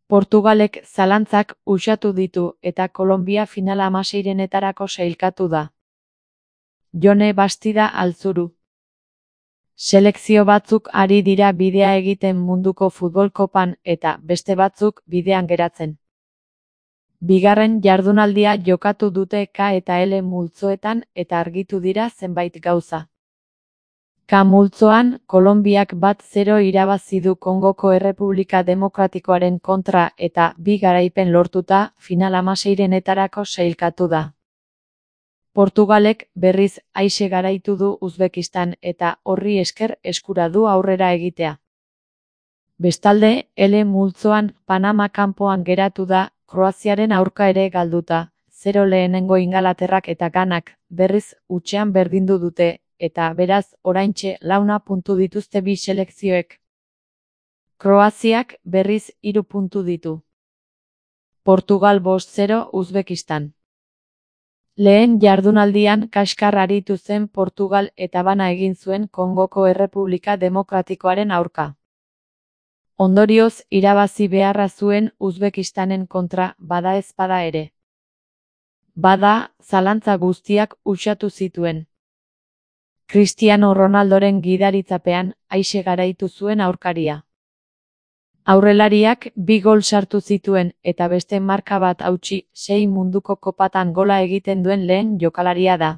Portugalek zalantzak uxatu ditu eta Kolonbia final-hamaseirenetarako sailkatu da. Jone Bastida Altzuru. Selekzio batzuk ari dira bidea egiten munduko futbol kopan eta beste batzuk bidean geratzen. Bigarren jardunaldia jokatu dute K eta L multzoetan eta argitu dira zenbait gauza. K multzoan, Kolonbiak 1-0 irabazi du Kongoko Errepublika Demokratikoaren kontra eta 2 garaipen lortuta final-hamaseirenetarako sailkatu da. Portugalek berriz aise garaitu du Uzbekistan eta horri esker eskura du aurrera egitea. Bestalde, L multzoan Panama kanpoan geratu da, Kroaziaren aurka ere galduta, 0 lehenengo Ingalaterrak eta Ganak berriz hutsean berdindu dute, eta beraz oraintxe 4 puntu dituzte bi selekzioek. Kroaziak berriz 3 puntu ditu. Portugal 5-0 Uzbekistan. Lehen jardunaldian kaskar aritu zen Portugal eta bana egin zuen Kongoko Errepublika Demokratikoaren aurka. Ondorioz irabazi beharra zuen Uzbekistanen kontra bada ezpada ere. Bada, zalantza guztiak uxatu zituen. Cristiano Ronaldoren gidaritzapean aise garaitu zuen aurkaria. Aurrelariak 2 gol sartu zituen eta beste marka bat hautsi 6 munduko kopatan gola egiten duen lehen jokalaria da.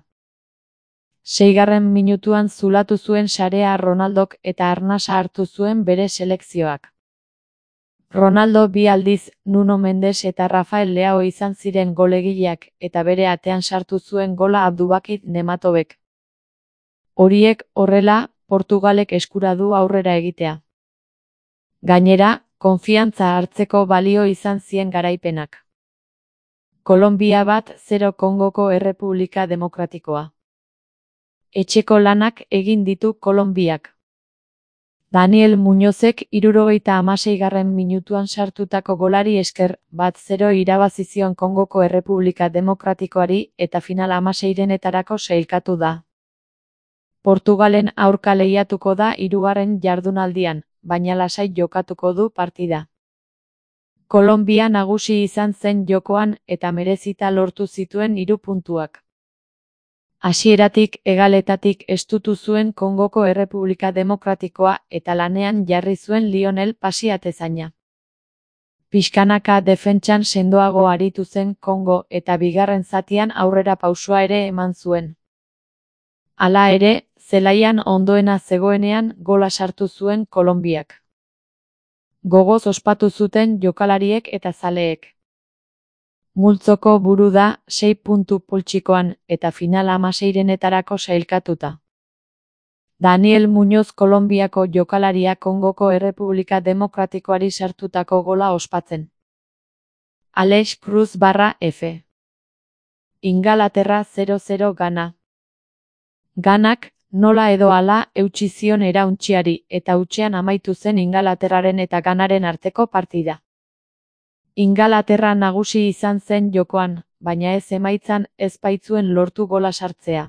6. minutuan zulatu zuen sarea Ronaldok eta arnasa hartu zuen bere selekzioak. Ronaldo 2 aldiz, Nuno Mendes eta Rafael Leao izan ziren golegileak eta bere atean sartu zuen gola Abdubakir Nematobek. Horiek horrela, Portugalek eskura du aurrera egitea. Gainera, konfiantza hartzeko balio izan zien garaipenak. Kolonbia 1-0 Kongoko Errepublika Demokratikoa. Etxeko lanak egin ditu Kolonbiak. Daniel Muñozek 76. minutuan sartutako golari esker 1-0 irabazi zion Kongoko Errepublika Demokratikoari eta final-hamaseirenetarako sailkatu da. Portugalen aurka lehiatuko da 3. jardunaldian, baina lasai jokatuko du partida. Kolonbia nagusi izan zen jokoan eta merezita lortu zituen 3 puntuak. Hasieratik hegaletatik estutu zuen Kongoko Errepublika Demokratikoa eta lanean jarri zuen Lionel Pasi atezaina. Pixkanaka defentsan sendoago aritu zen Kongo eta bigarren zatian aurrera pausoa ere eman zuen. Hala ere, zelaian ondoena zegoenean gola sartu zuen Kolonbiak. Gogoz ospatu zuten jokalariek eta zaleek. Multzoko buru da 6 puntu poltsikoan eta final-hamaseirenetarako sailkatuta. Daniel Muñoz Kolonbiako jokalaria Kongoko Errepublika Demokratikoari sartutako gola ospatzen. Alex Cruz /F. Ingalaterra 0-0 Gana. Ganak, nola edo hala eutsi zion erauntziari eta hutsean amaitu zen Ingalaterraren eta Ganaren arteko partida. Ingalaterra nagusi izan zen jokoan, baina ez emaitzan ez baitzuen lortu gola sartzea.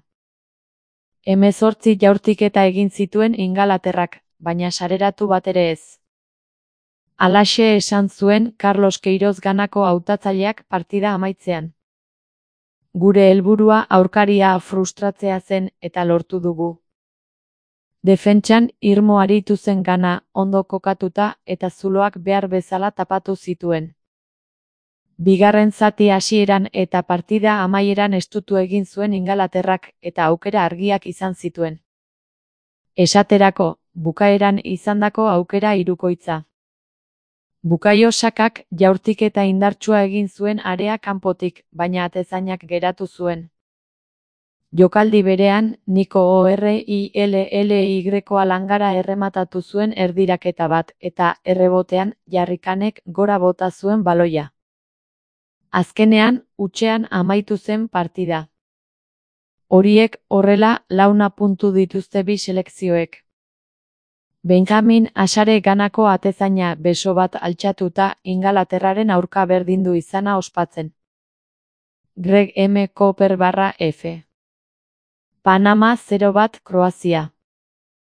18 jaurtiketa egin zituen Ingalaterrak, baina sareratu bat ere ez. Halaxe esan zuen Carlos Queiroz Ganako hautatzaileak partida amaitzean. Gure helburua aurkaria frustratzea zen eta lortu dugu. Defentsan irmo aritu zen Gana, ondo kokatuta eta zuloak behar bezala tapatu zituen. Bigarren zati hasieran eta partida amaieran estutu egin zuen Ingalaterrak eta aukera argiak izan zituen. Esaterako, bukaeran izandako aukera hirukoitza. Bukaio sakak jaurtiketa indartsua egin zuen area kanpotik, baina atezainak geratu zuen. Jokaldi berean, Nico Orillly Langara errematatu zuen erdiraketa bat eta errebotean Jarrikanek gora bota zuen baloia. Azkenean, hutsean amaitu zen partida. Horiek horrela 4 puntu dituzte bi selekzioek. Benjamin Asare Ganako atezaina beso bat altxatuta Ingalaterraren aurka berdindu izana ospatzen. Greg M. Cooper /F. Panama 0-1 Kroazia.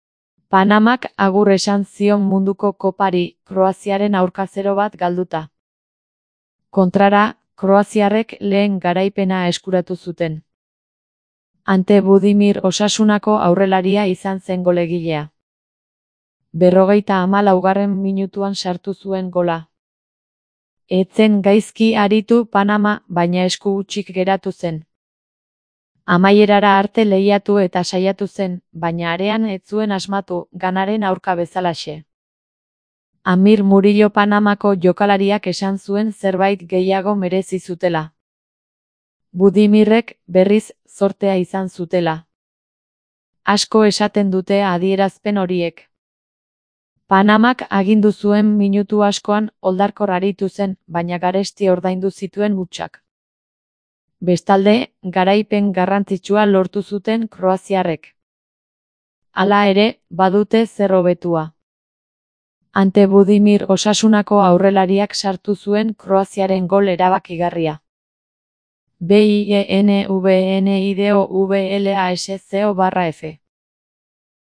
Panamak agur esan zion munduko kopari, Kroaziaren aurka 0-1 galduta. Kontrara, kroaziarrek lehen garaipena eskuratu zuten. Ante Budimir Osasunako aurrelaria izan zen golegilea. 54. minutuan sartu zuen gola. Etzen gaizki aritu Panama, baina esku hutsik geratu zen. Amaierara arte lehiatu eta saiatu zen, baina arean ez zuen asmatu, ganaren aurka bezalaxe. Amir Murillo Panamako jokalariak esan zuen zerbait gehiago merezi zutela. Budimirrek, berriz, zortea izan zutela. Asko esaten dute adierazpen horiek. Panamak agindu zuen minutu askoan oldarkor aritu zen, baina garesti ordaindu zituen hutsak. Bestalde, garaipen garrantzitsua lortu zuten kroaziarrek. Hala ere, badute zer hobetua. Ante Budimir Osasunako aurrelariak sartu zuen Kroaziaren gol erabakigarria. BIENVNIDOVLASCO/F